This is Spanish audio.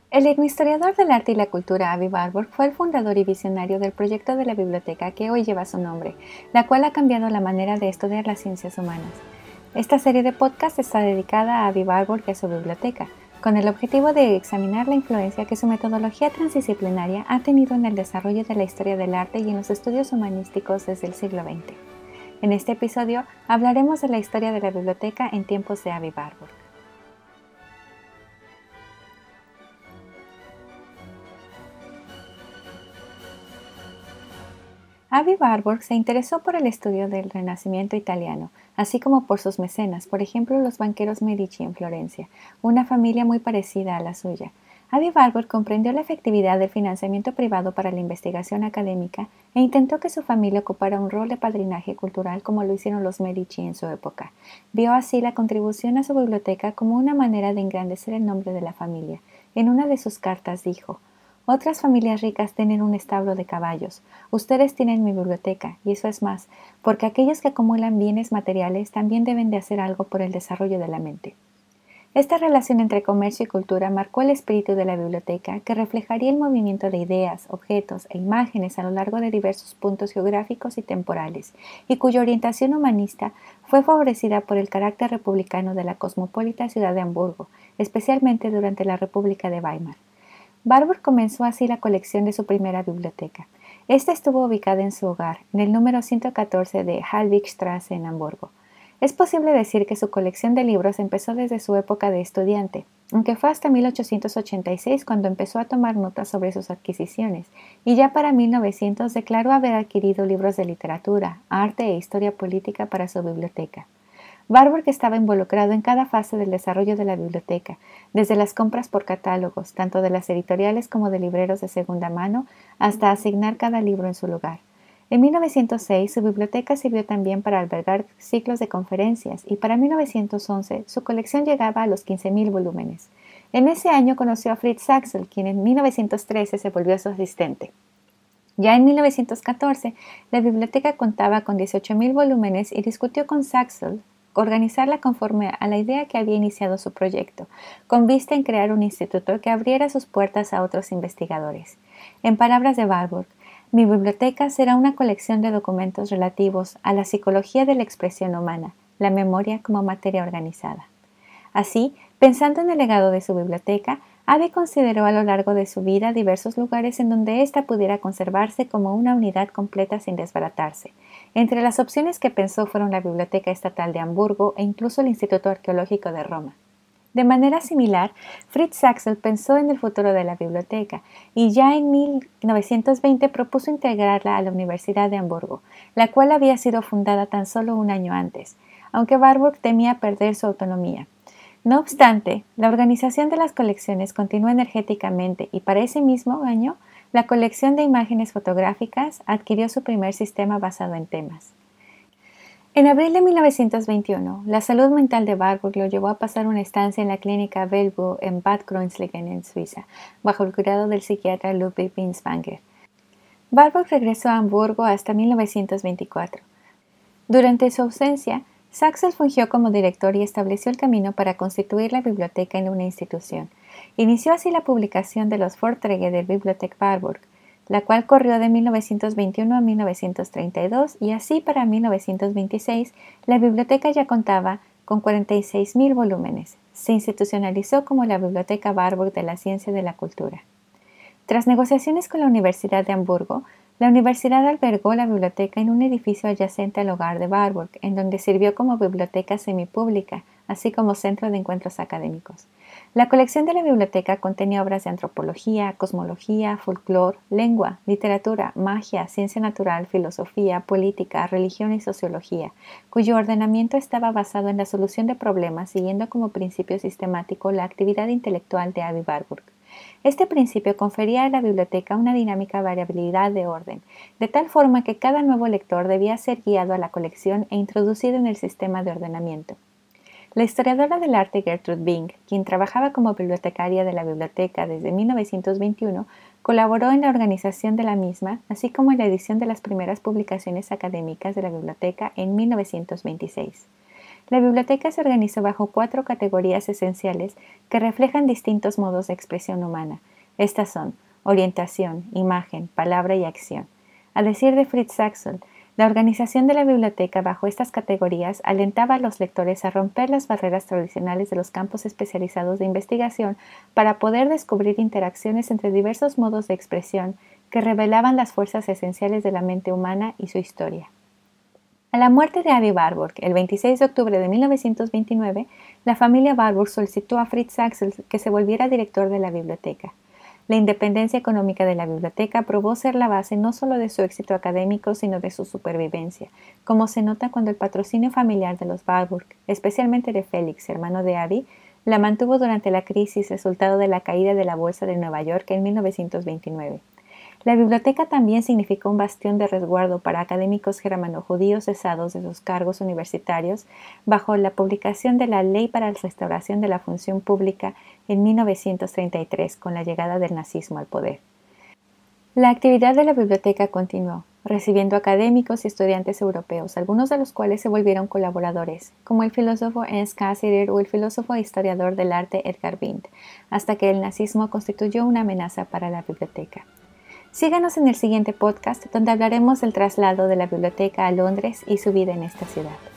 El etnohistoriador del arte y la cultura Avi Warburg fue el fundador y visionario del proyecto de la biblioteca que hoy lleva su nombre, la cual ha cambiado la manera de estudiar las ciencias humanas. Esta serie de podcasts está dedicada a Avi Warburg y a su biblioteca, con el objetivo de examinar la influencia que su metodología transdisciplinaria ha tenido en el desarrollo de la historia del arte y en los estudios humanísticos desde el siglo XX. En este episodio hablaremos de la historia de la biblioteca en tiempos de Avi Warburg. Avi Warburg se interesó por el estudio del Renacimiento italiano, así como por sus mecenas, por ejemplo los banqueros Medici en Florencia, una familia muy parecida a la suya. Avi Warburg comprendió la efectividad del financiamiento privado para la investigación académica e intentó que su familia ocupara un rol de padrinaje cultural como lo hicieron los Medici en su época. Vio así la contribución a su biblioteca como una manera de engrandecer el nombre de la familia. En una de sus cartas dijo: otras familias ricas tienen un establo de caballos. Ustedes tienen mi biblioteca, y eso es más, porque aquellos que acumulan bienes materiales también deben de hacer algo por el desarrollo de la mente. Esta relación entre comercio y cultura marcó el espíritu de la biblioteca, que reflejaría el movimiento de ideas, objetos e imágenes a lo largo de diversos puntos geográficos y temporales, y cuya orientación humanista fue favorecida por el carácter republicano de la cosmopolita ciudad de Hamburgo, especialmente durante la República de Weimar. Warburg comenzó así la colección de su primera biblioteca. Esta estuvo ubicada en su hogar, en el número 114 de Hallwigstraße en Hamburgo. Es posible decir que su colección de libros empezó desde su época de estudiante, aunque fue hasta 1886 cuando empezó a tomar notas sobre sus adquisiciones, y ya para 1900 declaró haber adquirido libros de literatura, arte e historia política para su biblioteca. Warburg estaba involucrado en cada fase del desarrollo de la biblioteca, desde las compras por catálogos, tanto de las editoriales como de libreros de segunda mano, hasta asignar cada libro en su lugar. En 1906 su biblioteca sirvió también para albergar ciclos de conferencias y para 1911 su colección llegaba a los 15.000 volúmenes. En ese año conoció a Fritz Axel, quien en 1913 se volvió su asistente. Ya en 1914, la biblioteca contaba con 18.000 volúmenes y discutió con Saxel organizarla conforme a la idea que había iniciado su proyecto, con vista en crear un instituto que abriera sus puertas a otros investigadores. En palabras de Warburg, mi biblioteca será una colección de documentos relativos a la psicología de la expresión humana, la memoria como materia organizada. Así, pensando en el legado de su biblioteca, Avi consideró a lo largo de su vida diversos lugares en donde ésta pudiera conservarse como una unidad completa sin desbaratarse. Entre las opciones que pensó fueron la Biblioteca Estatal de Hamburgo e incluso el Instituto Arqueológico de Roma. De manera similar, Fritz Axel pensó en el futuro de la biblioteca y ya en 1920 propuso integrarla a la Universidad de Hamburgo, la cual había sido fundada tan solo un año antes, aunque Warburg temía perder su autonomía. No obstante, la organización de las colecciones continuó energéticamente y para ese mismo año, la colección de imágenes fotográficas adquirió su primer sistema basado en temas. En abril de 1921, la salud mental de Warburg lo llevó a pasar una estancia en la clínica Bellevue en Bad Kreuznach en Suiza, bajo el cuidado del psiquiatra Ludwig Binswanger. Warburg regresó a Hamburgo hasta 1924. Durante su ausencia, Saxel fungió como director y estableció el camino para constituir la biblioteca en una institución. Inició así la publicación de los Vorträge der Bibliothek Warburg, la cual corrió de 1921 a 1932 y así para 1926 la biblioteca ya contaba con 46.000 volúmenes. Se institucionalizó como la Biblioteca Warburg de la Ciencia de la Cultura. Tras negociaciones con la Universidad de Hamburgo, la universidad albergó la biblioteca en un edificio adyacente al hogar de Warburg, en donde sirvió como biblioteca semipública, así como centro de encuentros académicos. La colección de la biblioteca contenía obras de antropología, cosmología, folclore, lengua, literatura, magia, ciencia natural, filosofía, política, religión y sociología, cuyo ordenamiento estaba basado en la solución de problemas siguiendo como principio sistemático la actividad intelectual de Avi Warburg. Este principio confería a la biblioteca una dinámica variabilidad de orden, de tal forma que cada nuevo lector debía ser guiado a la colección e introducido en el sistema de ordenamiento. La historiadora del arte Gertrude Bing, quien trabajaba como bibliotecaria de la biblioteca desde 1921, colaboró en la organización de la misma, así como en la edición de las primeras publicaciones académicas de la biblioteca en 1926. La biblioteca se organizó bajo 4 categorías esenciales que reflejan distintos modos de expresión humana. Estas son orientación, imagen, palabra y acción. A decir de Fritz Axel, la organización de la biblioteca bajo estas categorías alentaba a los lectores a romper las barreras tradicionales de los campos especializados de investigación para poder descubrir interacciones entre diversos modos de expresión que revelaban las fuerzas esenciales de la mente humana y su historia. A la muerte de Avi Warburg, el 26 de octubre de 1929, la familia Warburg solicitó a Fritz Axel que se volviera director de la biblioteca. La independencia económica de la biblioteca probó ser la base no solo de su éxito académico, sino de su supervivencia, como se nota cuando el patrocinio familiar de los Warburg, especialmente de Félix, hermano de Avi, la mantuvo durante la crisis resultado de la caída de la Bolsa de Nueva York en 1929. La biblioteca también significó un bastión de resguardo para académicos germano-judíos cesados de sus cargos universitarios bajo la publicación de la Ley para la Restauración de la Función Pública en 1933 con la llegada del nazismo al poder. La actividad de la biblioteca continuó, recibiendo académicos y estudiantes europeos, algunos de los cuales se volvieron colaboradores, como el filósofo Ernst Cassirer o el filósofo e historiador del arte Edgar Wind, hasta que el nazismo constituyó una amenaza para la biblioteca. Síganos en el siguiente podcast donde hablaremos del traslado de la biblioteca a Londres y su vida en esta ciudad.